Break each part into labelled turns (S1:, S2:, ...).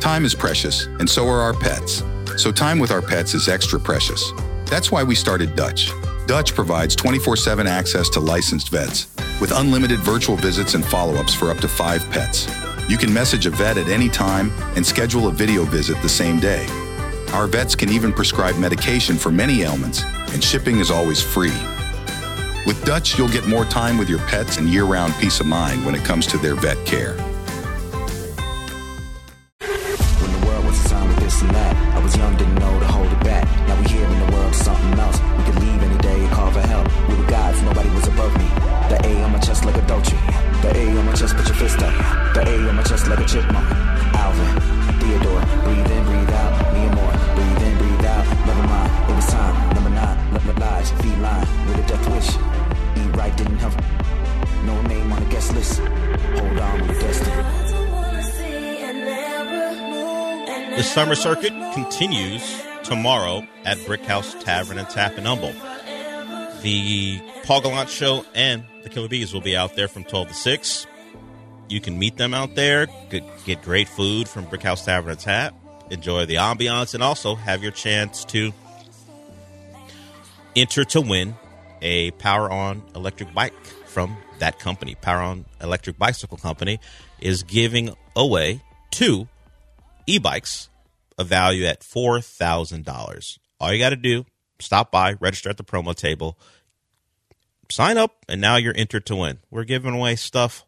S1: Time is precious, and so are our pets. So time with our pets is extra precious. That's why we started Dutch. Dutch provides 24/7 access to licensed vets, with unlimited virtual visits and follow-ups for up to 5 pets. You can message a vet at any time and schedule a video visit the same day. Our vets can even prescribe medication for many ailments, and shipping is always free. With Dutch, you'll get more time with your pets and year-round peace of mind when it comes to their vet care.
S2: When the world was assigned with this and that, I was young, didn't know to hold it back. Now we here in the world, something else. We could leave any day and call for help. We were gods, nobody was above me. The A on my chest like a Dolce. The A on my chest, put your fist up. The A on my chest like a chipmunk. Alvin, Theodore, breathe in, breathe out. Me and more, breathe in, breathe out. Never mind, it was time. Number 9, let my lies, feline, with a death wish. Eat right, didn't have no name on the guest list. Hold on with the destiny.
S3: The summer circuit continues tomorrow at Brickhouse Tavern and Tap in Humble. The Paul Gallant Show and the Killer Bees will be out there from 12 to 6. You can meet them out there, get great food from Brickhouse Tavern and Tap, enjoy the ambiance, and also have your chance to enter to win a Power On electric bike from that company. Power On Electric Bicycle Company is giving away 2 e-bikes, a value at $4,000. All you got to do, stop by, register at the promo table, sign up, and now you're entered to win. We're giving away stuff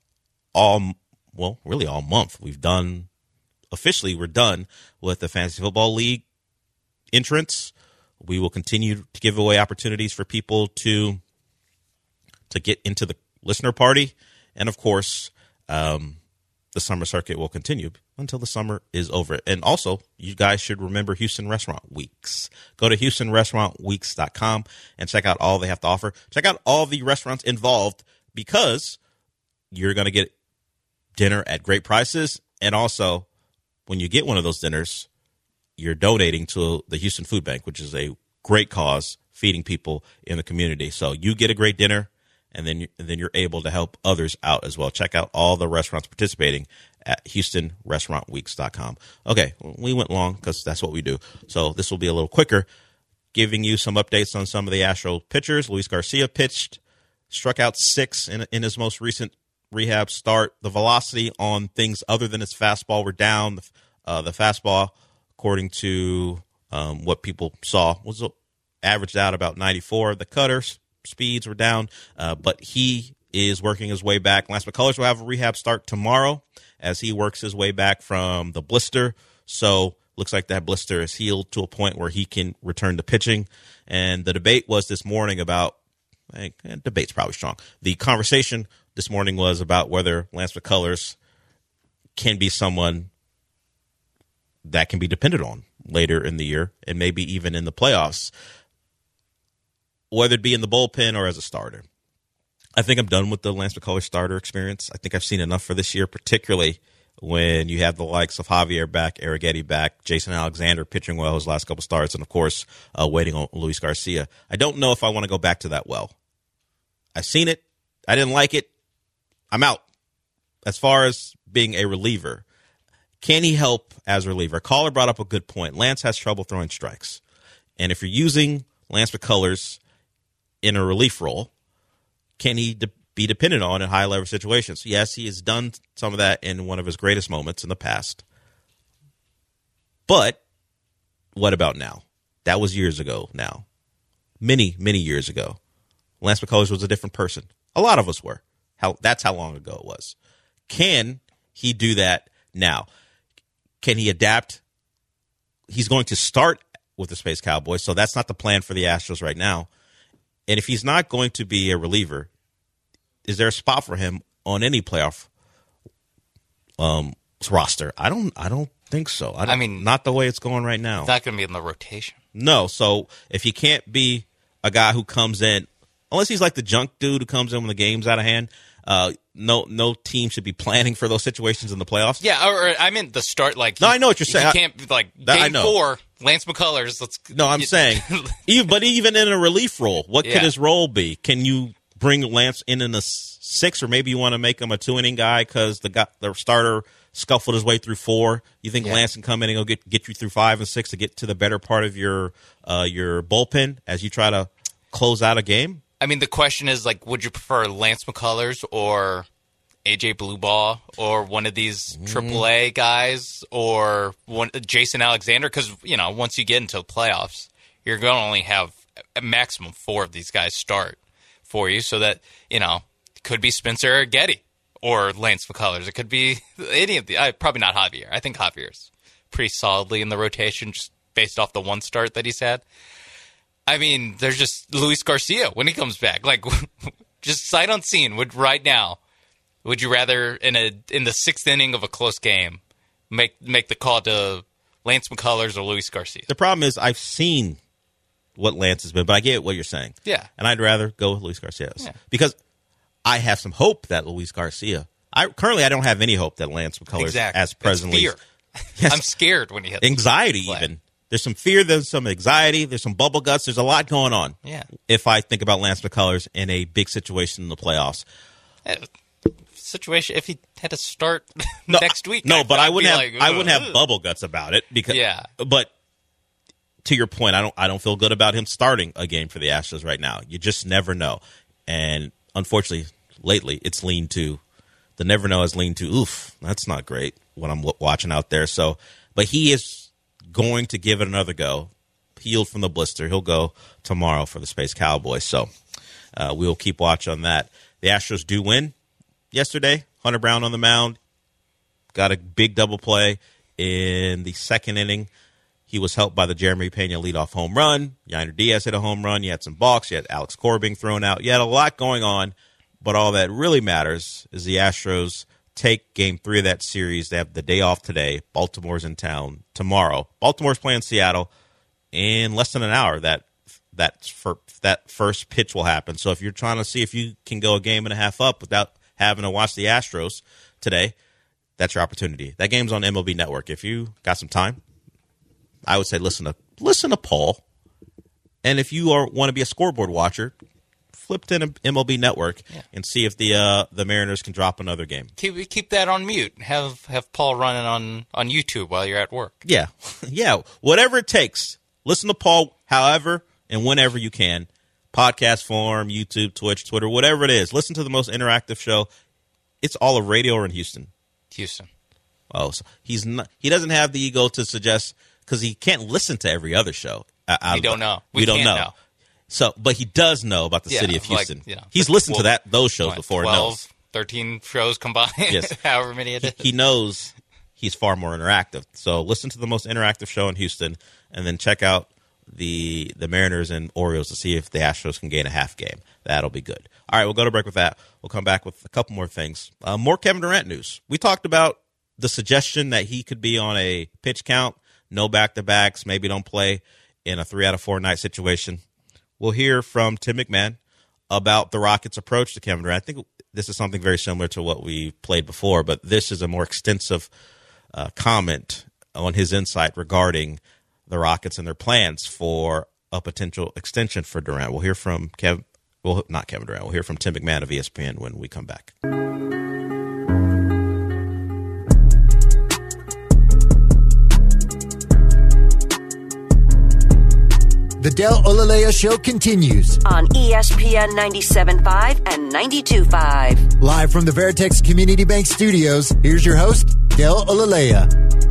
S3: really all month. We're done with the Fantasy Football League entrance. We will continue to give away opportunities for people to get into the listener party. And, of course, the summer circuit will continue until the summer is over. And also, you guys should remember Houston Restaurant Weeks. Go to HoustonRestaurantWeeks.com and check out all they have to offer. Check out all the restaurants involved, because you're going to get dinner at great prices. And also, when you get one of those dinners, you're donating to the Houston Food Bank, which is a great cause feeding people in the community. So you get a great dinner, and then you're able to help others out as well. Check out all the restaurants participating at HoustonRestaurantWeeks.com. Okay, we went long because that's what we do. So this will be a little quicker, giving you some updates on some of the Astro pitchers. Luis Garcia pitched, struck out 6 in his most recent rehab start. The velocity on things other than his fastball were down. The fastball, according to what people saw, was averaged out about 94. The cutters speeds were down, but he is working his way back. Lance McCullers will have a rehab start tomorrow as he works his way back from the blister. So looks like that blister is healed to a point where he can return to pitching. And the debate was this morning about, debate's probably strong. The conversation this morning was about whether Lance McCullers can be someone that can be depended on later in the year and maybe even in the playoffs, whether it be in the bullpen or as a starter. I think I'm done with the Lance McCullers starter experience. I think I've seen enough for this year, particularly when you have the likes of Javier back, Arrighetti back, Jason Alexander pitching well his last couple starts, and, of course, waiting on Luis Garcia. I don't know if I want to go back to that well. I've seen it. I didn't like it. I'm out. As far as being a reliever, can he help as a reliever? Caller brought up a good point. Lance has trouble throwing strikes. And if you're using Lance McCullers in a relief role, can he be dependent on in high-level situations? Yes, he has done some of that in one of his greatest moments in the past. But what about now? That was years ago now. Many, many years ago. Lance McCullers was a different person. A lot of us were. That's how long ago it was. Can he do that now? Can he adapt? He's going to start with the Space Cowboys, so that's not the plan for the Astros right now. And if he's not going to be a reliever, is there a spot for him on any playoff roster? I don't think so. I mean, not the way it's going right now.
S4: He's not going to be in the rotation.
S3: No. So if he can't be a guy who comes in, unless he's like the junk dude who comes in when the game's out of hand, no team should be planning for those situations in the playoffs.
S4: Yeah, or I meant the start. Like,
S3: no, I know what you're saying.
S4: You can't game 4, Lance McCullers.
S3: I'm saying, but even in a relief role, what could his role be? Can you bring Lance in a 6, or maybe you want to make him a 2-inning guy because the starter scuffled his way through 4. You think Lance can come in and go get you through 5 and 6 to get to the better part of your bullpen as you try to close out a game?
S4: I mean, the question is, like, would you prefer Lance McCullers or AJ Blueball or one of these AAA guys or Jason Alexander? Because, once you get into the playoffs, you're going to only have a maximum 4 of these guys start for you, so that, it could be Spencer Getty or Lance McCullers. It could be any of the probably not Javier. I think Javier's pretty solidly in the rotation just based off the one start that he's had. I mean, there's just Luis Garcia when he comes back. Like, just sight unseen, right now, would you rather in the 6th inning of a close game make the call to Lance McCullers or Luis Garcia?
S3: The problem is I've seen what Lance has been, but I get what you're saying.
S4: Yeah.
S3: And I'd rather go with Luis Garcia. Yeah. Because I have some hope that Luis Garcia. I don't have any hope that Lance McCullers as presently.
S4: It's fear. Yes. I'm scared when he hits
S3: anxiety even. There's some fear, there's some anxiety, there's some bubble guts, there's a lot going on.
S4: Yeah.
S3: If I think about Lance McCullers in a big situation in the playoffs.
S4: Situation if he had to start next week.
S3: No, but I wouldn't have bubble guts about it because but to your point, I don't feel good about him starting a game for the Astros right now. You just never know. And unfortunately, lately it's leaned to the never know has leaned to that's not great when I'm watching out there. So, but he is going to give it another go. Healed from the blister. He'll go tomorrow for the Space Cowboys. So we'll keep watch on that. The Astros do win yesterday. Hunter Brown on the mound. Got a big double play in the 2nd inning. He was helped by the Jeremy Pena leadoff home run. Yainer Diaz hit a home run. You had some balks. You had Alex Cora being thrown out. You had a lot going on. But all that really matters is the Astros take Game 3 of that series. They have the day off today. Baltimore's in town tomorrow. Baltimore's playing Seattle in less than an hour. That first pitch will happen. So if you're trying to see if you can go a game and a half up without having to watch the Astros today, that's your opportunity. That game's on MLB Network. If you got some time, I would say listen to Paul. And if you want to be a scoreboard watcher, flip to MLB Network and see if the Mariners can drop another game.
S4: Keep that on mute. Have Paul running on YouTube while you're at work.
S3: Yeah. Whatever it takes. Listen to Paul however and whenever you can. Podcast form, YouTube, Twitch, Twitter, whatever it is. Listen to the most interactive show. It's all of radio or in Houston. Oh, so he doesn't have the ego to suggest because he can't listen to every other show.
S4: We don't know.
S3: We don't know. So, but he does know about the city of Houston. He's listened to those shows before.
S4: 12, 13 shows combined. Yes. However many it is.
S3: He knows he's far more interactive. So listen to the most interactive show in Houston and then check out the Mariners and Orioles to see if the Astros can gain a half game. That'll be good. All right, we'll go to break with that. We'll come back with a couple more things. More Kevin Durant news. We talked about the suggestion that he could be on a pitch count, no back-to-backs, maybe don't play in a 3-out-of-4 night situation. We'll hear from Tim McMahon about the Rockets' approach to Kevin Durant. I think this is something very similar to what we played before, but this is a more extensive comment on his insight regarding the Rockets and their plans for a potential extension for Durant. We'll hear from not Kevin Durant. We'll hear from Tim McMahon of ESPN when we come back.
S5: The Del Olaleya Show continues
S6: on ESPN 97.5 and 92.5.
S5: Live from the Veritex Community Bank Studios, here's your host, Del Olaleya.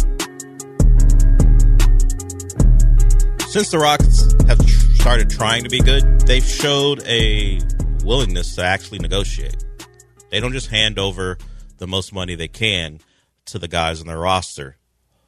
S3: Since the Rockets have started trying to be good, they've showed a willingness to actually negotiate. They don't just hand over the most money they can to the guys on their roster.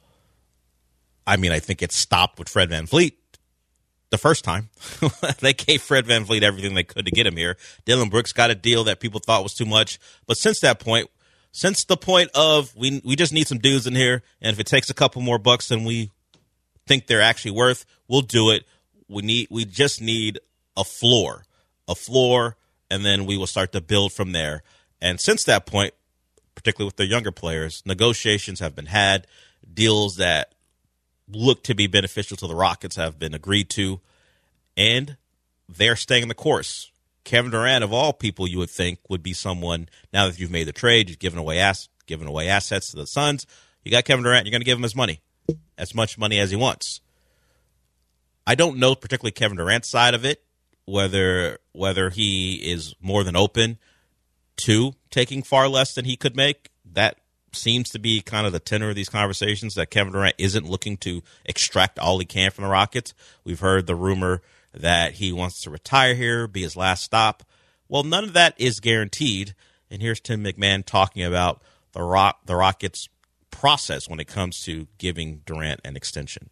S3: I mean, I think it stopped with Fred VanVleet. The first time, they gave Fred VanVleet everything they could to get him here. Dylan Brooks got a deal that people thought was too much. But since that point, since the point of we just need some dudes in here, and if it takes a couple more bucks than we think they're actually worth, we'll do it. We just need a floor, and then we will start to build from there. And since that point, particularly with their younger players, negotiations have been had, deals that look to be beneficial to the Rockets have been agreed to, and they're staying the course. Kevin Durant, of all people you would think, would be someone, now that you've made the trade, you've given away giving away assets to the Suns. You got Kevin Durant, you're going to give him his money, as much money as he wants. I don't know particularly Kevin Durant's side of it, whether he is more than open to taking far less than he could make. That seems to be kind of the tenor of these conversations, that Kevin Durant isn't looking to extract all he can from the Rockets. We've heard the rumor that he wants to retire here, be his last stop. Well, none of that is guaranteed. And here's Tim McMahon talking about the Rockets' process when it comes to giving Durant an extension.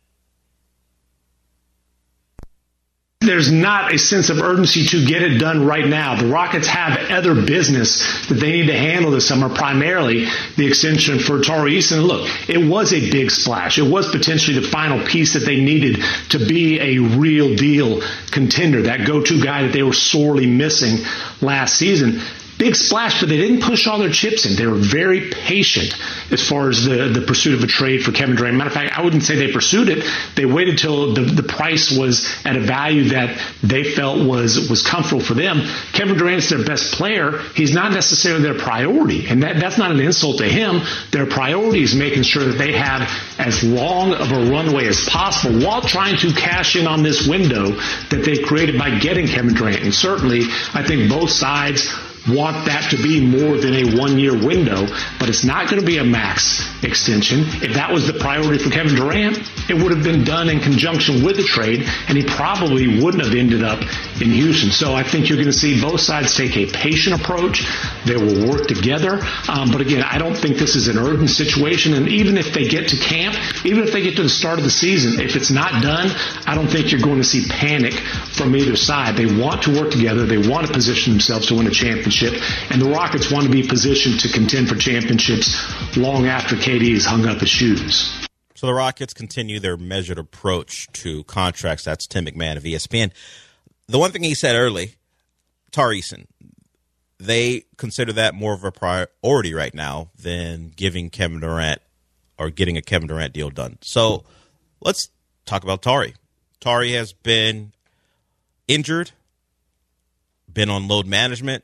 S7: There's not a sense of urgency to get it done right now. The Rockets have other business that they need to handle this summer, primarily the extension for Tari Eason. Look, it was a big splash. It was potentially the final piece that they needed to be a real deal contender, that go-to guy that they were sorely missing last season. Big splash, but they didn't push all their chips in. They were very patient as far as the pursuit of a trade for Kevin Durant. Matter of fact, I wouldn't say they pursued it. They waited till the price was at a value that they felt was comfortable for them. Kevin Durant's their best player. He's not necessarily their priority, and that's not an insult to him. Their priority is making sure that they have as long of a runway as possible while trying to cash in on this window that they created by getting Kevin Durant. And certainly, I think both sides want that to be more than a one-year window, but it's not going to be a max extension. If that was the priority for Kevin Durant, it would have been done in conjunction with the trade, and he probably wouldn't have ended up in Houston. So I think you're going to see both sides take a patient approach. They will work together. But again, I don't think this is an urgent situation. And even if they get to camp, even if they get to the start of the season, if it's not done, I don't think you're going to see panic from either side. They want to work together. They want to position themselves to win a championship. And the Rockets want to be positioned to contend for championships long after KD has hung up his shoes.
S3: So the Rockets continue their measured approach to contracts. That's Tim McMahon of ESPN. The one thing he said early, Tari Eason, they consider that more of a priority right now than giving Kevin Durant or getting a Kevin Durant deal done. So let's talk about Tari. Tari has been injured, been on load management.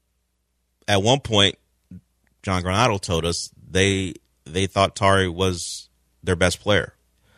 S3: At one point, John Granato told us they thought Tari was their best player.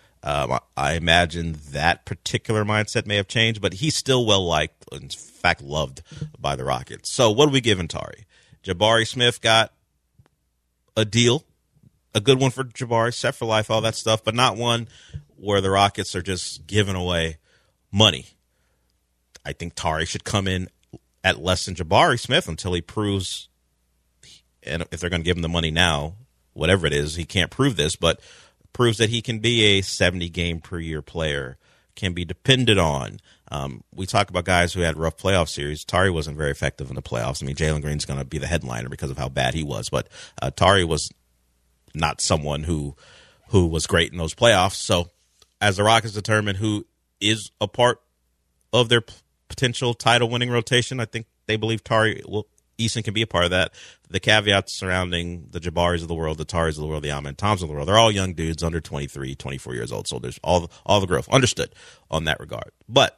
S3: I imagine that particular mindset may have changed, but he's still well-liked, in fact loved by the Rockets. So what are we giving Tari? Jabari Smith got a deal, a good one for Jabari, set for life, all that stuff, but not one where the Rockets are just giving away money. I think Tari should come in at less than Jabari Smith until he proves, and if they're going to give him the money now, whatever it is, he can't prove this, but proves that he can be a 70-game-per-year player, can be depended on. We talk about guys who had rough playoff series. Tari wasn't very effective in the playoffs. I mean, Jalen Green's going to be the headliner because of how bad he was, but Tari was not someone who was great in those playoffs. So as the Rockets determine who is a part of their potential title-winning rotation, I think they believe Eason can be a part of that. The caveats surrounding the Jabaris of the world, the Taris of the world, the Amen Toms of the world, they're all young dudes under 23, 24 years old. So there's all the growth. Understood on that regard. But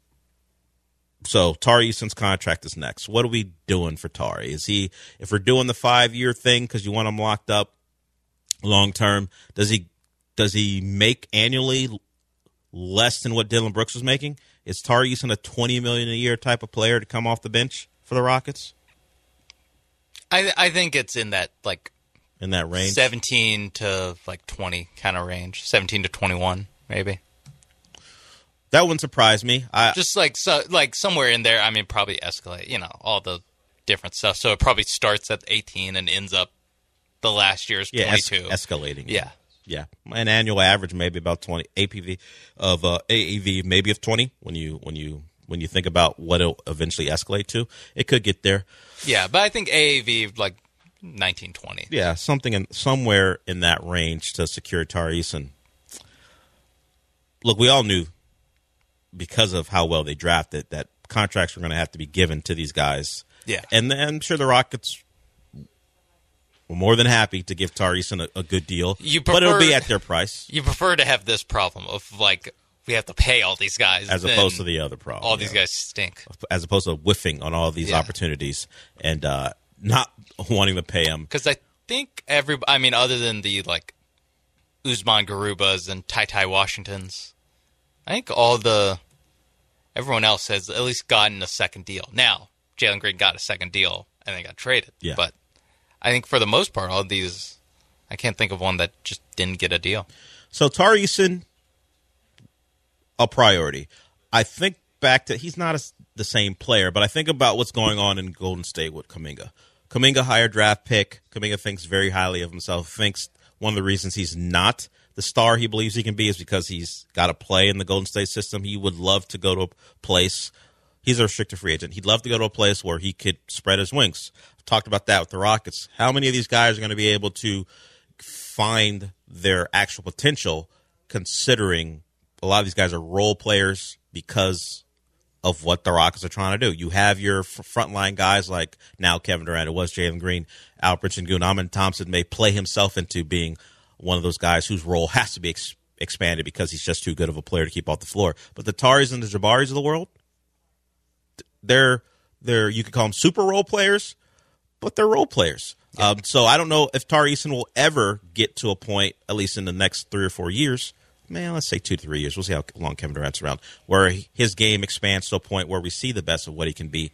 S3: so Tari Eason's contract is next. What are we doing for Tari? If we're doing the 5-year thing because you want him locked up long term, does he make annually less than what Dillon Brooks was making? Is Tari Eason a $20 million a year type of player to come off the bench for the Rockets?
S4: I think it's in that
S3: range,
S4: 17 to 20 kind of range, 17 to 21 maybe.
S3: That wouldn't surprise me.
S4: Just somewhere in there. I mean, probably escalate. All the different stuff. So it probably starts at 18 and ends up the last year's 22,
S3: escalating.
S4: Yeah.
S3: An annual average maybe about 20 APV of AAV maybe of 20 when you think about what it'll eventually escalate to. It could get there.
S4: Yeah, but I think AAV 19, 20.
S3: Yeah, somewhere in that range to secure Tari Eason. Look, we all knew because of how well they drafted that contracts were going to have to be given to these guys.
S4: Yeah.
S3: And I'm sure the Rockets were more than happy to give Tari Eason a good deal, but it'll be at their price.
S4: You prefer to have this problem of we have to pay all these guys
S3: as opposed to the other problem.
S4: All these guys stink.
S3: As opposed to whiffing on all these opportunities and not wanting to pay them.
S4: Because think other than the like Usman Garubas and Ty Washingtons, I think everyone else has at least gotten a second deal. Now, Jalen Green got a second deal and then got traded.
S3: Yeah.
S4: But I think for the most part, all of these, I can't think of one that just didn't get a deal.
S3: So Tari Eason, a priority. I think back to, he's not the same player, but I think about what's going on in Golden State with Kuminga. Kuminga, higher draft pick. Kuminga thinks very highly of himself, thinks one of the reasons he's not the star he believes he can be is because he's got to play in the Golden State system. He would love to go to a place. He's a restricted free agent. He'd love to go to a place where he could spread his wings. I've talked about that with the Rockets. How many of these guys are going to be able to find their actual potential, considering a lot of these guys are role players because of what the Rockets are trying to do? You have your frontline guys like now Kevin Durant, it was Jalen Green, Alperen Sengun. Amen Thompson may play himself into being one of those guys whose role has to be expanded because he's just too good of a player to keep off the floor. But the Taris and the Jabaris of the world, they're you could call them super role players, but they're role players. Yeah. So I don't know if Tari Eason will ever get to a point, at least in the next 3 or 4 years, let's say 2 to 3 years. We'll see how long Kevin Durant's around, where his game expands to a point where we see the best of what he can be.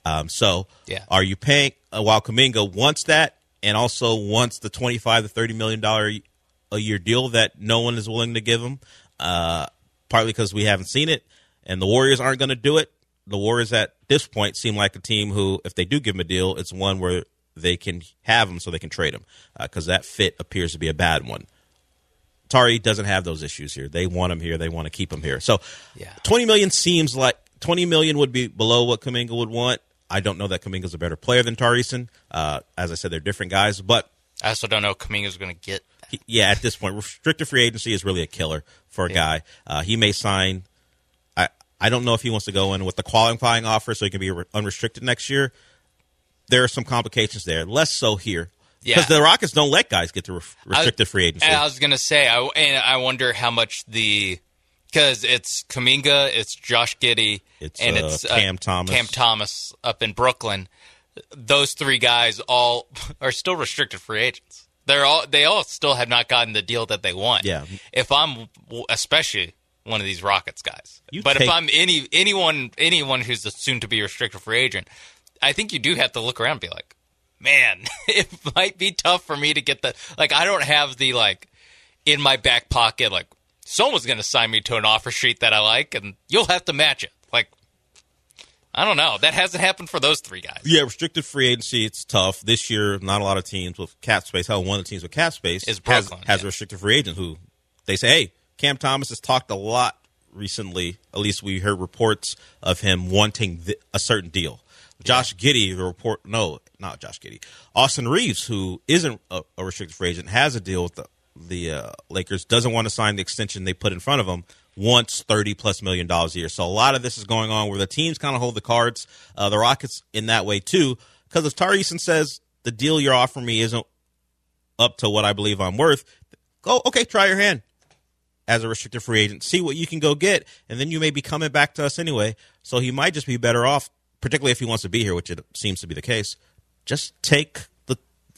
S3: Are you paying, while Kuminga wants that and also wants the $25 to $30 million a year deal that no one is willing to give him, partly because we haven't seen it, and the Warriors aren't going to do it. The Warriors at this point seem like a team who, if they do give him a deal, it's one where they can have him so they can trade him, because that fit appears to be a bad one. Tari doesn't have those issues here. They want him here. They want to keep him here. So $20 million seems like $20 million would be below what Kuminga would want. I don't know that Kuminga's a better player than Tari Eason. As I said, they're different guys, but
S4: I also don't know if Kuminga's going to get.
S3: At this point, restricted free agency is really a killer for a guy. He may sign. I don't know if he wants to go in with the qualifying offer so he can be unrestricted next year. There are some complications there, less so here. Because the Rockets don't let guys get to restricted free agency.
S4: I was going to say, I wonder how much because it's Kuminga, it's Josh Giddey, and it's
S3: Cam
S4: Thomas up in Brooklyn. Those three guys all are still restricted free agents. They all still have not gotten the deal that they want.
S3: Yeah.
S4: If I'm especially one of these Rockets guys, if I'm anyone who's a soon to be restricted free agent, I think you do have to look around and be like, man, it might be tough for me to get I don't have the in my back pocket someone's going to sign me to an offer sheet that I like and you'll have to match it. I don't know. That hasn't happened for those three guys.
S3: Yeah, restricted free agency, it's tough. This year, not a lot of teams with cap space. Hell, one of the teams with cap space
S4: is Brooklyn,
S3: has a restricted free agent who they say, hey, Cam Thomas has talked a lot recently. At least we heard reports of him wanting a certain deal. Josh Giddey, not Josh Giddey. Austin Reeves, who isn't a restricted free agent, has a deal with the Lakers, doesn't want to sign the extension they put in front of him, wants $30+ million a year. So a lot of this is going on where the teams kind of hold the cards. The Rockets in that way too, because if Tari Eason says the deal you're offering me isn't up to what I believe I'm worth, go, okay, try your hand as a restricted free agent, see what you can go get, and then you may be coming back to us anyway. So he might just be better off, particularly if he wants to be here, which it seems to be the case. Just take the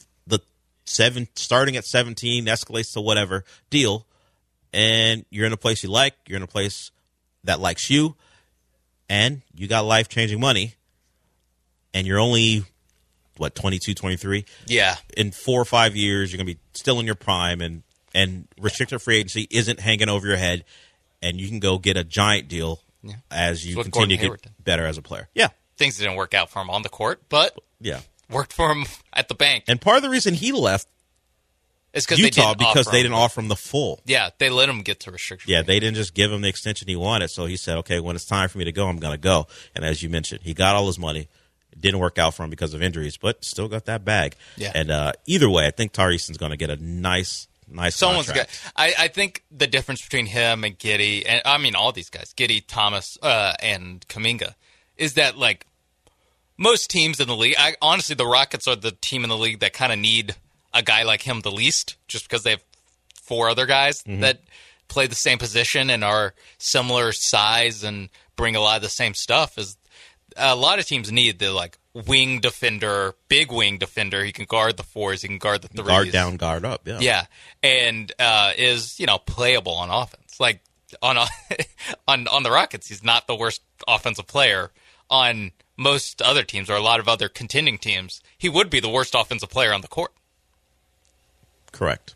S3: starting at 17, escalates to whatever deal, and you're in a place you like, you're in a place that likes you, and you got life-changing money, and you're only, 22, 23?
S4: Yeah.
S3: In 4 or 5 years, you're going to be still in your prime, and restricted free agency isn't hanging over your head, and you can go get a giant deal as you continue to get better as a player. Yeah.
S4: Things didn't work out for him on the court, but worked for him at the bank.
S3: And part of the reason he left
S4: is
S3: Utah because they didn't offer him the full.
S4: Yeah, they let him get to restriction.
S3: Yeah, they didn't just give him the extension he wanted. So he said, okay, when it's time for me to go, I'm going to go. And as you mentioned, he got all his money. It didn't work out for him because of injuries, but still got that bag. Yeah. And either way, I think Tari Eason's going to get a nice
S4: Someone's
S3: contract.
S4: Good. I think the difference between him and Giddey, and I mean all these guys, Giddey, Thomas, and Kuminga, is that most teams in the league, honestly, the Rockets are the team in the league that kind of need a guy like him the least, just because they have 4 other guys that play the same position and are similar size and bring a lot of the same stuff. As a lot of teams need the wing defender, big wing defender. He can guard the fours. He can guard the threes.
S3: Guard down, guard up. Yeah.
S4: Yeah, and is playable on offense. Like on the Rockets, he's not the worst offensive player. On most other teams or a lot of other contending teams, he would be the worst offensive player on the court.
S3: Correct.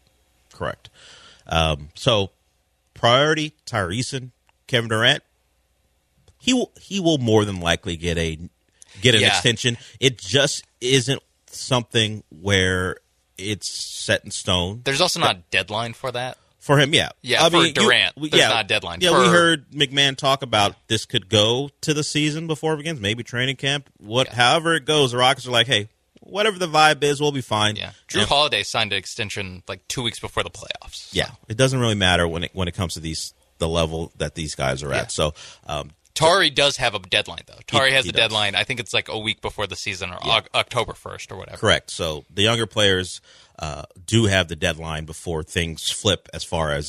S3: So priority Tyrese, Kevin Durant. He will more than likely get an extension. It just isn't something where it's set in stone.
S4: There's also not a deadline for that.
S3: For him, yeah.
S4: Yeah, for Durant, there's not a deadline.
S3: Yeah, we heard McMahon talk about this could go to the season before it begins, maybe training camp. However it goes, the Rockets are like, hey, whatever the vibe is, we'll be fine.
S4: Yeah. Drew Holiday signed an extension like 2 weeks before the playoffs. So.
S3: Yeah, it doesn't really matter when it comes to the level that these guys are at. So
S4: Tari does have a deadline, though. Tari has a deadline. I think it's like a week before the season or October 1st or whatever.
S3: Correct. So the younger players do have the deadline before things flip as far as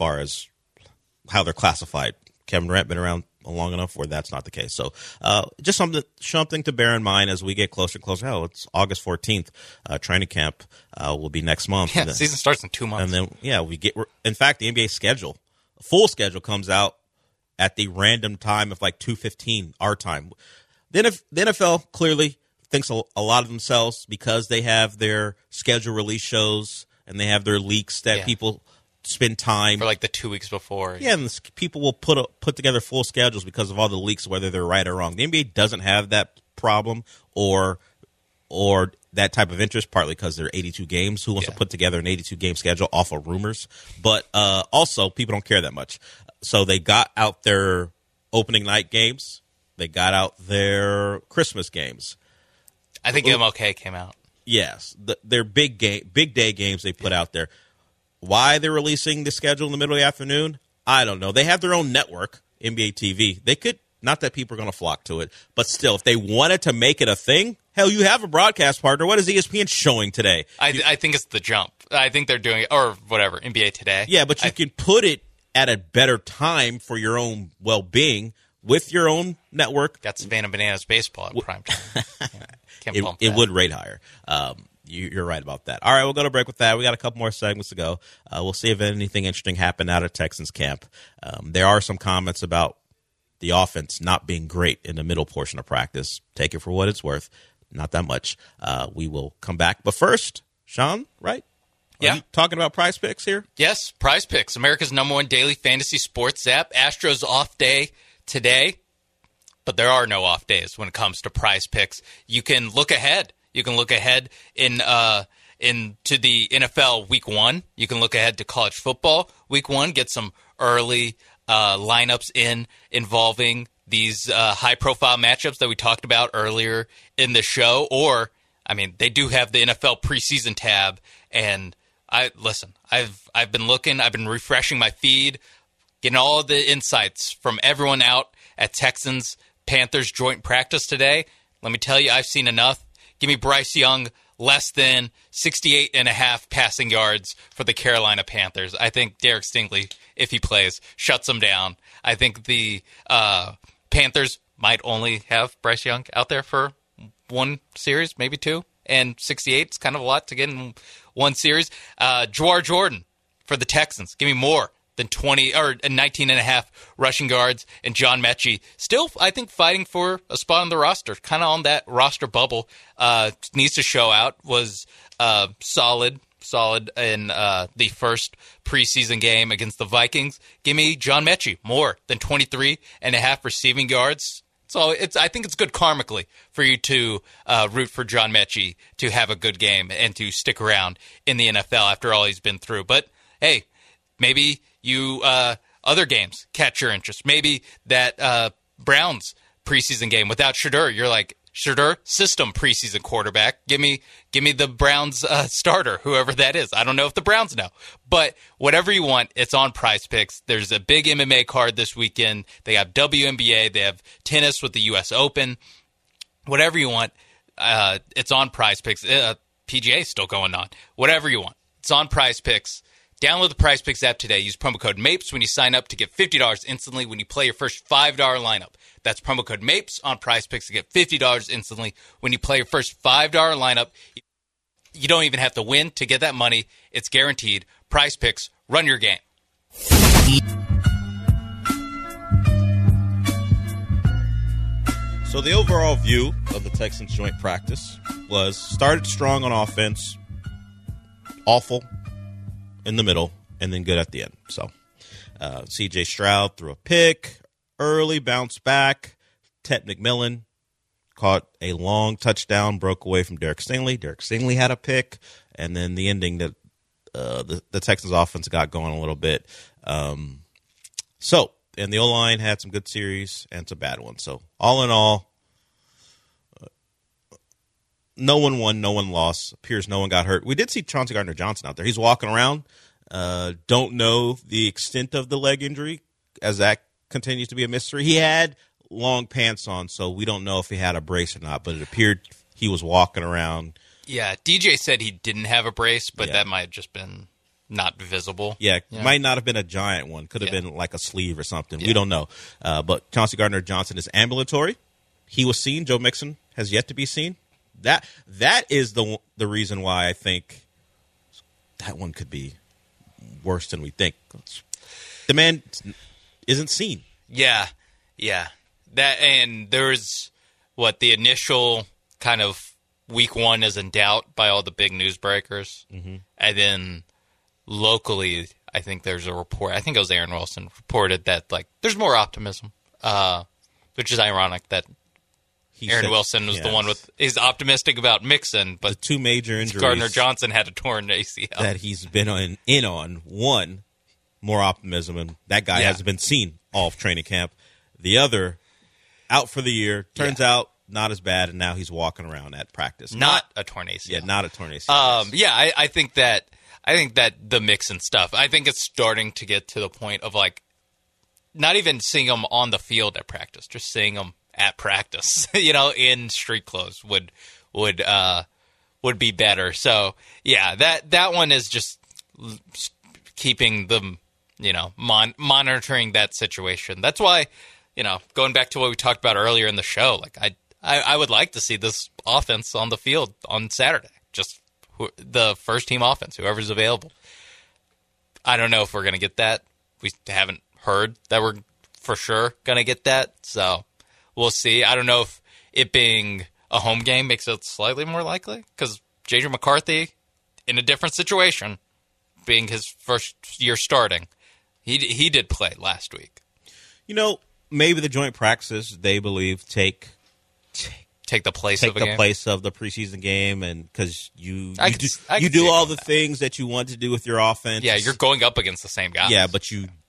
S3: how they're classified. Kevin Durant been around long enough where that's not the case. So just something to bear in mind as we get closer and closer. Oh, it's August 14th. Training camp will be next month.
S4: Yeah, the season starts in 2 months.
S3: And then, in fact, the NBA schedule, full schedule comes out at the random time of like 2:15 our time. Then if the NFL clearly thinks a lot of themselves because they have their schedule release shows and they have their leaks that people spend time
S4: for like the 2 weeks before.
S3: Yeah, and people will put together full schedules because of all the leaks, whether they're right or wrong. The NBA doesn't have that problem or that type of interest, partly because there are 82 games. Who wants to put together an 82-game schedule off of rumors? But also, people don't care that much. So they got out their opening night games. They got out their Christmas games.
S4: I think MLK came out.
S3: Yes. Their big day games they put out there. Why they're releasing the schedule in the middle of the afternoon, I don't know. They have their own network, NBA TV. They could, not that people are going to flock to it, but still, if they wanted to make it a thing, hell, you have a broadcast partner. What is ESPN showing today?
S4: I think it's The Jump. I think they're doing it, or whatever, NBA Today.
S3: Yeah, but you can put it at a better time for your own well-being with your own network.
S4: Got Savannah Bananas baseball at prime time.
S3: It would rate higher. You're right about that. All right, we'll go to break with that. We got a couple more segments to go. We'll see if anything interesting happened out of Texans camp. There are some comments about the offense not being great in the middle portion of practice. Take it for what it's worth. Not that much. We will come back. But first, Sean, right? Are you talking about Prize Picks here?
S4: Yes, Prize Picks, America's #1 daily fantasy sports app. Astros off day today, but there are no off days when it comes to Prize Picks. You can look ahead. You can look ahead into the NFL Week 1. You can look ahead to college football Week 1. Get some early lineups involving these high-profile matchups that we talked about earlier in the show. Or, I mean, they do have the NFL preseason tab, and I've been looking. I've been refreshing my feed, getting all of the insights from everyone out at Texans-Panthers joint practice today. Let me tell you, I've seen enough. Give me Bryce Young less than 68.5 passing yards for the Carolina Panthers. I think Derek Stingley, if he plays, shuts them down. I think the Panthers might only have Bryce Young out there for one series, maybe two. And 68 is kind of a lot to get in one series. Jawar Jordan for the Texans. Give me more than 20 or 19.5 rushing yards. And John Mechie still, I think, fighting for a spot on the roster, kind of on that roster bubble. Needs to show out. Was solid in the first preseason game against the Vikings. Give me John Mechie more than 23.5 receiving yards. So I think it's good karmically for you to root for John Mechie to have a good game and to stick around in the NFL after all he's been through. But hey, maybe you other games catch your interest. Maybe that Browns preseason game without Shedeur, you're like, Shedeur, system preseason quarterback. Give me the Browns starter, whoever that is. I don't know if the Browns know. But whatever you want, it's on Prize Picks. There's a big MMA card this weekend. They have WNBA. They have tennis with the U.S. Open. Whatever you want, it's on Prize Picks. PGA is still going on. Whatever you want. It's on Prize Picks. Download the Prize Picks app today. Use promo code MAPES when you sign up to get $50 instantly when you play your first $5 lineup. That's promo code MAPES on Prize Picks to get $50 instantly when you play your first $5 lineup. You don't even have to win to get that money. It's guaranteed. Prize Picks, run your game.
S3: So the overall view of the Texans joint practice was started strong on offense, awful in the middle, and then good at the end. So C.J. Stroud threw a pick, early bounce back. Ted McMillan caught a long touchdown, broke away from Derek Stingley. Derek Stingley had a pick, and then the ending that the Texans offense got going a little bit. And the O-line had some good series and some bad ones. So all in all, no one won, no one lost. Appears no one got hurt. We did see Chauncey Gardner-Johnson out there. He's walking around. Don't know the extent of the leg injury, as that continues to be a mystery. He had long pants on, so we don't know if he had a brace or not, but it appeared he was walking around.
S4: Yeah, DJ said he didn't have a brace, but that might have just been not visible.
S3: Yeah, might not have been a giant one. Could have been like a sleeve or something. We don't know. But Chauncey Gardner-Johnson is ambulatory. He was seen. Joe Mixon has yet to be seen. That is the reason why I think that one could be worse than we think. The man isn't seen.
S4: Yeah. That, and there's the initial kind of week one is in doubt by all the big newsbreakers, and then locally, I think there's a report. I think it was Aaron Wilson reported that there's more optimism, which is ironic that Aaron Wilson was the one is optimistic about Mixon, but
S3: the two major injuries
S4: Gardner-Johnson had a torn ACL
S3: that he's been in on. One, more optimism, and that guy hasn't been seen all of training camp. The other, out for the year. Turns out not as bad, and now he's walking around at practice.
S4: Not a torn ACL.
S3: Yeah, not a torn ACL.
S4: I think that the Mixon stuff, I think it's starting to get to the point of not even seeing him on the field at practice, just seeing him at practice, in street clothes would be better. So that one is just keeping them, monitoring that situation. That's why, going back to what we talked about earlier in the show, I would like to see this offense on the field on Saturday, just the first team offense, whoever's available. I don't know if we're going to get that. We haven't heard that we're for sure going to get that. So we'll see. I don't know if it being a home game makes it slightly more likely, because J.J. McCarthy, in a different situation, being his first year starting, he did play last week.
S3: Maybe the joint practices, they believe, take
S4: the place of a game.
S3: Place of the preseason game, and because you do all the things that you want to do with your offense.
S4: Yeah, you're going up against the same guys.
S3: Yeah, but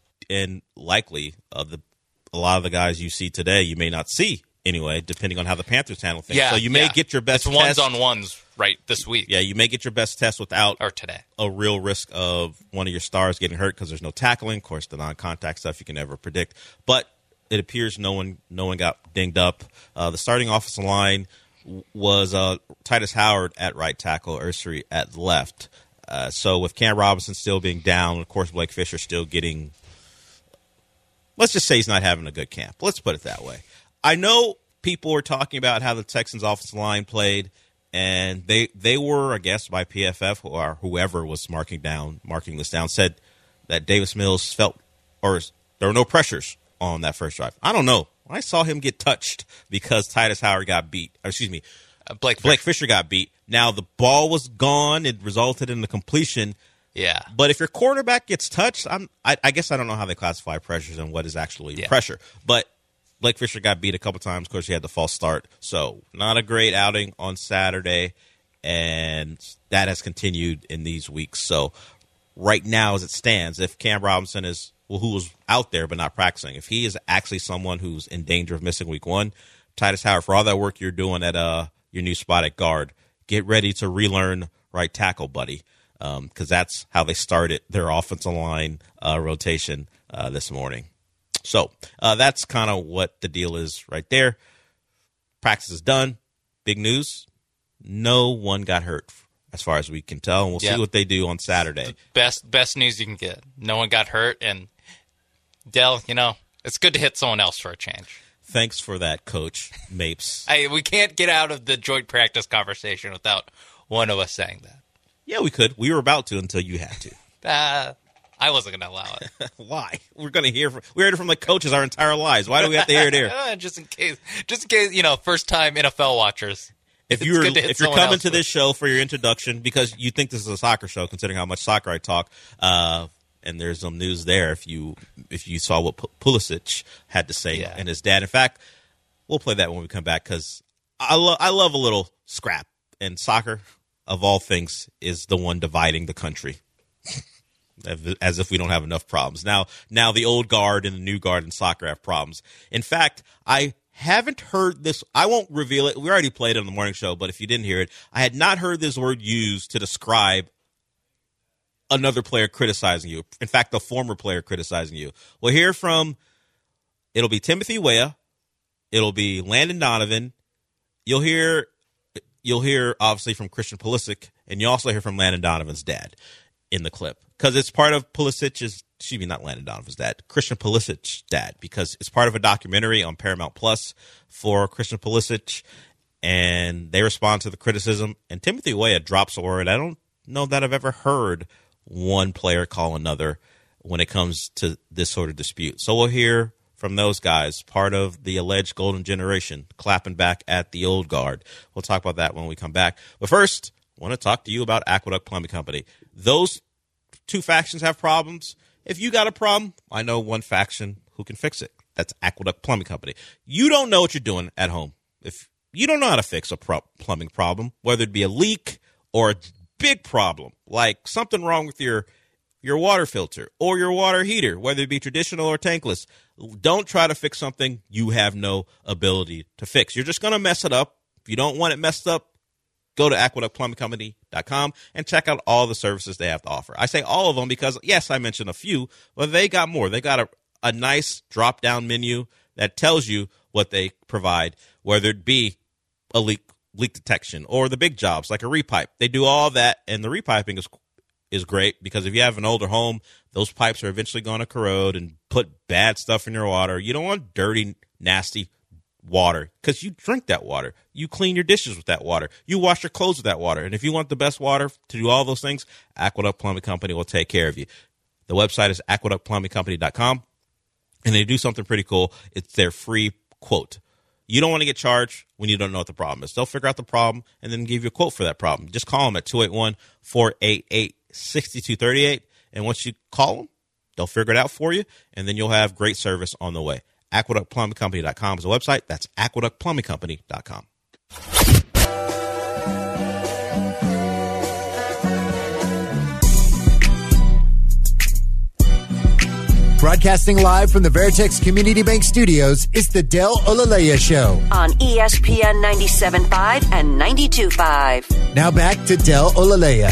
S3: likely a lot of the guys you see today, you may not see anyway, depending on how the Panthers handle things. Yeah, so you may get your best
S4: test. It's ones-on-ones right this week.
S3: Yeah, you may get your best test without
S4: today
S3: a real risk of one of your stars getting hurt because there's no tackling. Of course, the non-contact stuff you can never predict. But it appears no one got dinged up. The starting offensive line was Titus Howard at right tackle, Ursary at left. So with Cam Robinson still being down, of course Blake Fisher still getting – let's just say he's not having a good camp. Let's put it that way. I know people were talking about how the Texans' offensive line played, and they were, I guess, by PFF or whoever was marking this down, said that Davis Mills felt – or there were no pressures on that first drive. I don't know. I saw him get touched because Titus Howard got beat. Blake Fisher got beat. Now, the ball was gone. It resulted in the completion.
S4: Yeah.
S3: But if your quarterback gets touched, I guess I don't know how they classify pressures and what is actually pressure. But Blake Fisher got beat a couple times. Of course, he had the false start. So not a great outing on Saturday, and that has continued in these weeks. So right now, as it stands, if Cam Robinson is – who was out there but not practicing, if he is actually someone who's in danger of missing week one, Titus Howard, for all that work you're doing at your new spot at guard, get ready to relearn right tackle, buddy, because that's how they started their offensive line rotation this morning. So that's kind of what the deal is right there. Practice is done. Big news. No one got hurt as far as we can tell, and we'll see what they do on Saturday.
S4: Best news you can get. No one got hurt, and Dell, it's good to hit someone else for a change.
S3: Thanks for that, Coach Mapes.
S4: We can't get out of the joint practice conversation without one of us saying that.
S3: Yeah, we could. We were about to until you had to.
S4: I wasn't going to allow it.
S3: Why? We heard it from the coaches our entire lives. Why do we have to hear it here?
S4: Just in case, first time NFL watchers.
S3: If you're coming to this show for your introduction because you think this is a soccer show, considering how much soccer I talk, and there's some news there if you saw what Pulisic had to say and his dad. In fact, we'll play that when we come back because I love a little scrap, and soccer, of all things, is the one dividing the country. As if we don't have enough problems. Now the old guard and the new guard in soccer have problems. In fact, I haven't heard this. I won't reveal it. We already played it on the morning show, but if you didn't hear it, I had not heard this word used to describe another player criticizing you. In fact, a former player criticizing you. We'll hear from, it'll be Timothy Weah. It'll be Landon Donovan. You'll hear obviously from Christian Pulisic, and you also hear from Landon Donovan's dad in the clip. Because it's part of not Landon Donovan's dad, Christian Pulisic's dad, because it's part of a documentary on Paramount Plus for Christian Pulisic, and they respond to the criticism. And Timothy Weah drops a word. I don't know that I've ever heard one player call another when it comes to this sort of dispute. So we'll hear from those guys, part of the alleged golden generation, clapping back at the old guard. We'll talk about that when we come back. But first, I want to talk to you about Aqueduct Plumbing Company. Those two factions have problems. If you got a problem, I know one faction who can fix it. That's Aqueduct Plumbing Company. You don't know what you're doing at home. If you don't know how to fix a plumbing problem, whether it be a leak or a big problem, like something wrong with your water filter or your water heater, whether it be traditional or tankless, don't try to fix something you have no ability to fix. You're just going to mess it up. If you don't want it messed up, go to aqueductplumbingcompany.com and check out all the services they have to offer. I say all of them because, yes, I mentioned a few, but they got more. They got a nice drop-down menu that tells you what they provide, whether it be a leak detection or the big jobs like a repipe. They do all that, and the repiping is great because if you have an older home, those pipes are eventually going to corrode and put bad stuff in your water. You don't want dirty, nasty water because you drink that water. You clean your dishes with that water. You wash your clothes with that water. And if you want the best water to do all those things, Aqueduct Plumbing Company will take care of you. The website is aqueductplumbingcompany.com, and they do something pretty cool. It's their free quote. You don't want to get charged when you don't know what the problem is. They'll figure out the problem and then give you a quote for that problem. Just call them at 281-488-6238, and once you call them, they'll figure it out for you, and then you'll have great service on the way. AqueductPlumbingCompany.com is the website. That's AqueductPlumbingCompany.com.
S5: Broadcasting live from the Veritex Community Bank Studios, it's the Del Olaleya Show
S6: on ESPN 97.5 and 92.5.
S5: Now back to Del Olaleya.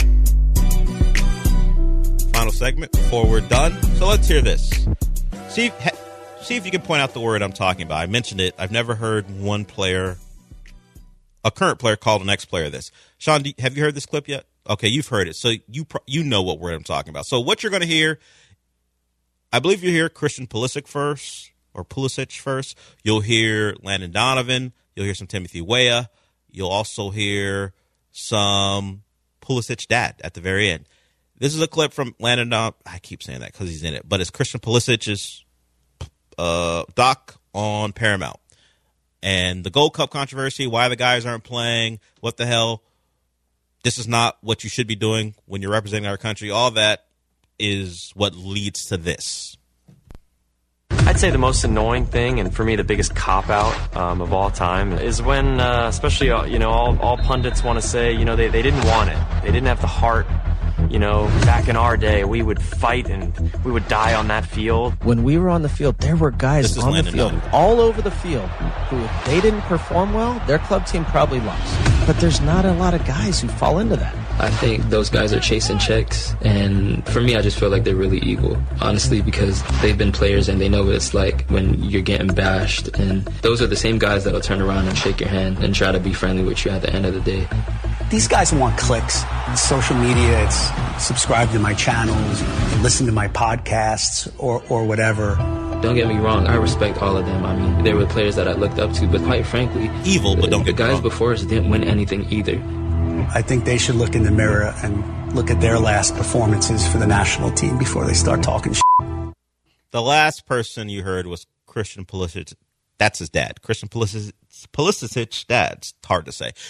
S3: Final segment before we're done. So let's hear this. See if you can point out the word I'm talking about. I mentioned it. I've never heard one player, a current player, call the next player this. Sean, have you heard this clip yet? Okay, you've heard it. So you know what word I'm talking about. So what you're going to hear, I believe you hear Christian Pulisic first. You'll hear Landon Donovan. You'll hear some Timothy Weah. You'll also hear some Pulisic dad at the very end. This is a clip from Landon Donovan. I keep saying that because he's in it. But it's Christian Pulisic's doc on Paramount. And the Gold Cup controversy, why the guys aren't playing, what the hell. This is not what you should be doing when you're representing our country. All that is what leads to this.
S8: I'd say the most annoying thing, and for me the biggest cop-out of all time, is when, especially, all pundits want to say, they didn't want it. They didn't have the heart. Back in our day, we would fight and we would die on that field.
S9: When we were on the field, there were guys on the field, all over the field, who, if they didn't perform well, their club team probably lost. But there's not a lot of guys who fall into that.
S10: I think those guys are chasing checks, and for me, I just feel like they're really eagle, honestly, because they've been players and they know what it's like when you're getting bashed, and those are the same guys that'll turn around and shake your hand and try to be friendly with you at the end of the day.
S11: These guys want clicks. It's social media, it's subscribe to my channels, and listen to my podcasts or whatever.
S10: Don't get me wrong, I respect all of them. I mean, there were players that I looked up to, but quite frankly,
S3: evil, but don't get
S10: the guys
S3: wrong.
S10: Before us didn't win anything either.
S11: I think they should look in the mirror and look at their last performances for the national team before they start talking shit.
S3: The last person you heard was Christian Pulisic. That's his dad. Christian Pulisic's dad. It's hard to say.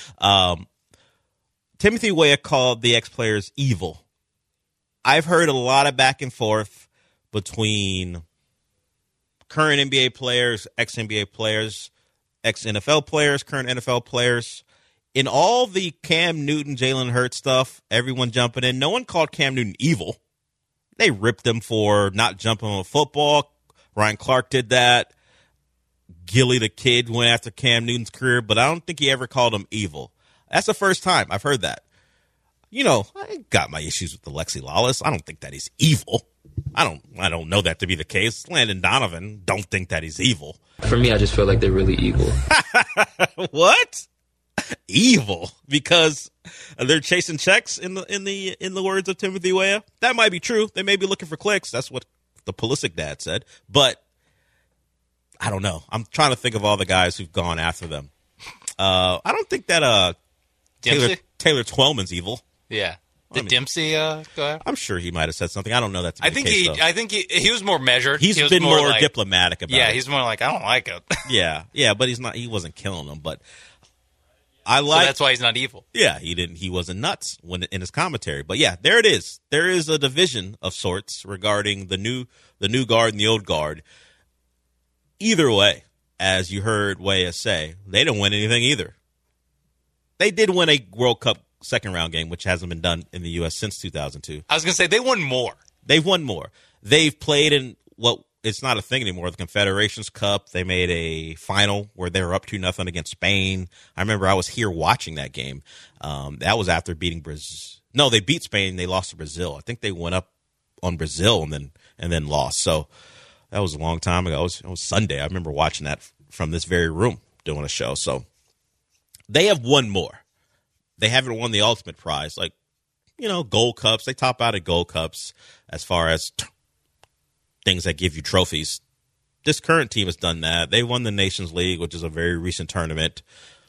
S3: Timothy Weah called the ex-players evil. I've heard a lot of back and forth between current NBA players, ex-NBA players, ex-NFL players, current NFL players. In all the Cam Newton, Jalen Hurts stuff, everyone jumping in, no one called Cam Newton evil. They ripped him for not jumping on football. Ryan Clark did that. Gilly the Kid went after Cam Newton's career, but I don't think he ever called him evil. That's the first time I've heard that. You know, I got my issues with Alexi Lawless. I don't think that he's evil. I don't know that to be the case. Landon Donovan, don't think that he's evil.
S10: For me, I just feel like they're really evil.
S3: What? Evil because they're chasing checks in the words of Timothy Weah. That might be true. They may be looking for clicks. That's what the Pulisic dad said. But I don't know. I'm trying to think of all the guys who've gone after them. I don't think that Taylor Twellman's evil.
S4: Yeah. Did Dempsey go after?
S3: I'm sure he might have said something. I don't know that to be the case,
S4: I think he was more measured.
S3: He's been more like, diplomatic about it.
S4: Yeah, he's more like, I don't like it.
S3: Yeah, but he wasn't killing them, but
S4: so that's why he's not evil.
S3: Yeah, he wasn't nuts in his commentary. But yeah, there it is. There is a division of sorts regarding the new guard and the old guard. Either way, as you heard Weah say, they didn't win anything either. They did win a World Cup second round game, which hasn't been done in the U.S. since 2002.
S4: I was going to say they won more.
S3: They've won more. They've played in it's not a thing anymore. The Confederations Cup, they made a final where they were up 2-0 against Spain. I remember I was here watching that game. That was after beating Brazil. No, they beat Spain. They lost to Brazil. I think they went up on Brazil and then lost. So that was a long time ago. It was Sunday. I remember watching that from this very room doing a show. So they have won more. They haven't won the ultimate prize, like, gold cups. They top out at gold cups as far as things that give you trophies. This current team has done that. They won the Nations League, which is a very recent tournament.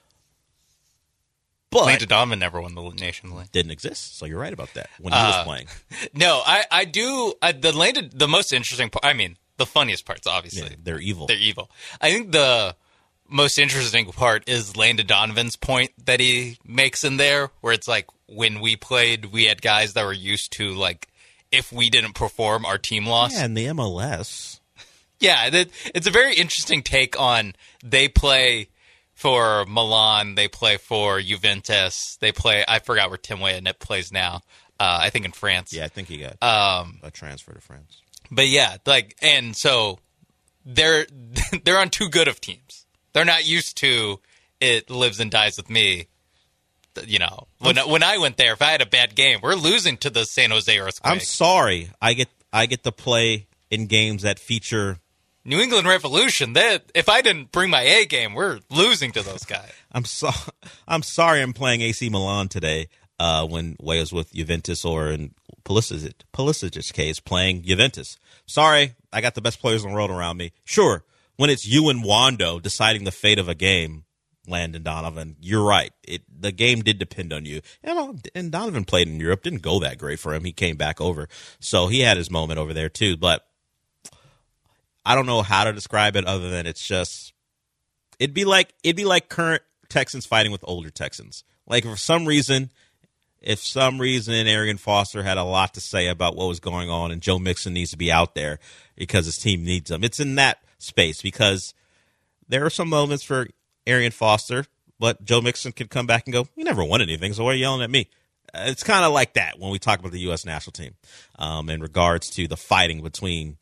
S3: But
S4: Landon Donovan never won the Nations League.
S3: Didn't exist, so you're right about that when he was playing.
S4: No, I do. The most interesting part, I mean, the funniest parts, obviously.
S3: Yeah, they're evil.
S4: They're evil. I think the most interesting part is Landon Donovan's point that he makes in there, where it's like, when we played, we had guys that were used to, like, if we didn't perform, our team lost.
S3: Yeah, and the MLS.
S4: Yeah, it's a very interesting take on they play for Milan, they play for Juventus, they play, I forgot where Tim Weah plays now, I think in France.
S3: Yeah, I think he got a transfer to France.
S4: But yeah, and so they're on too good of teams. They're not used to it lives and dies with me. When I went there, if I had a bad game, we're losing to the San Jose Earthquake.
S3: I'm sorry. I get to play in games that feature
S4: New England Revolution. If I didn't bring my A game, we're losing to those guys.
S3: I'm sorry I'm playing AC Milan today when Weah's with Juventus, or in Pulisic's case, playing Juventus. Sorry, I got the best players in the world around me. Sure, when it's you and Wando deciding the fate of a game, Landon Donovan, you're right. The game did depend on you. And Donovan played in Europe. Didn't go that great for him. He came back over. So he had his moment over there too. But I don't know how to describe it other than it's just it'd be like current Texans fighting with older Texans. Like if for some reason Arian Foster had a lot to say about what was going on and Joe Mixon needs to be out there because his team needs him. It's in that space because there are some moments for Arian Foster, but Joe Mixon could come back and go, "You never won anything, so why are you yelling at me?" It's kind of like that when we talk about the U.S. national team in regards to the fighting between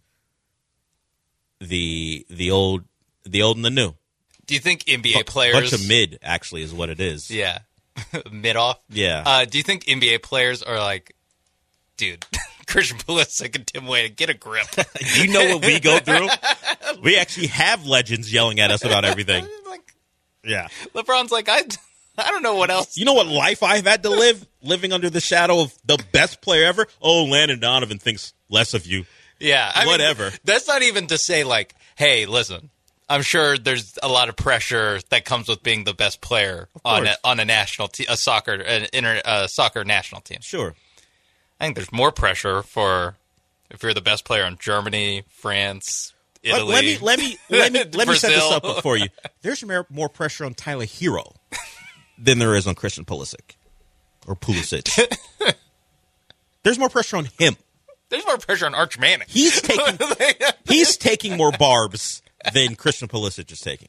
S3: the old and the new.
S4: Do you think NBA players...
S3: bunch of mid, actually, is what it is.
S4: Yeah. Mid-off?
S3: Yeah.
S4: Do you think NBA players are like, dude, Christian Pulisic and Tim Weah, get a grip?
S3: You know what we go through? We actually have legends yelling at us about everything. Yeah.
S4: LeBron's like, I don't know what else.
S3: You know what life I've had to live? Living under the shadow of the best player ever? Oh, Landon Donovan thinks less of you.
S4: Yeah.
S3: Whatever.
S4: That's not even to say, like, hey, listen, I'm sure there's a lot of pressure that comes with being the best player on a national team, a soccer national team.
S3: Sure.
S4: I think there's more pressure for if you're the best player in Germany, France, Italy.
S3: Let me set this up for you. There's more pressure on Tyler Hero than there is on Christian Pulisic or Pulisic. There's more pressure on him.
S4: There's more pressure on Arch Manning.
S3: He's taking more barbs than Christian Pulisic is taking.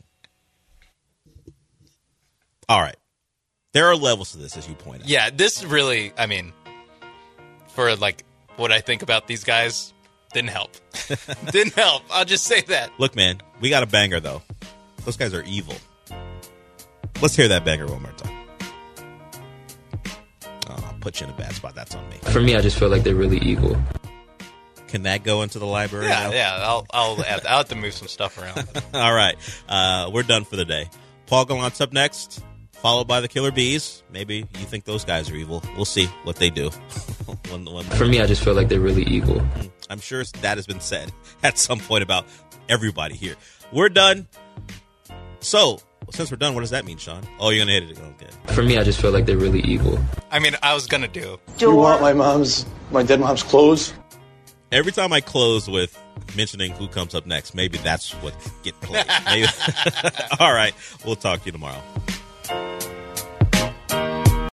S3: All right. There are levels to this, as you point out.
S4: Yeah, this really, I mean, for like what I think about these guys, didn't help. Didn't help. I'll just say that.
S3: Look, man, we got a banger, though. Those guys are evil. Let's hear that banger one more time. Oh, I'll put you in a bad spot. That's on me.
S10: For me, I just feel like they're really evil.
S3: Can that go into the library?
S4: Yeah. I'll have to move some stuff around.
S3: All right. We're done for the day. Paul Gallant's up next, followed by the Killer Bees. Maybe you think those guys are evil. We'll see what they do.
S10: For me, I just feel like they're really evil.
S3: I'm sure that has been said at some point about everybody here. We're done. So, since we're done, what does that mean, Sean? Oh, you're going to hit it. Okay.
S10: For me, I just feel like they're really evil.
S4: I mean, I was going to do.
S12: You want my dead mom's clothes?
S3: Every time I close with mentioning who comes up next, maybe that's what get played. Maybe. All right. We'll talk to you tomorrow.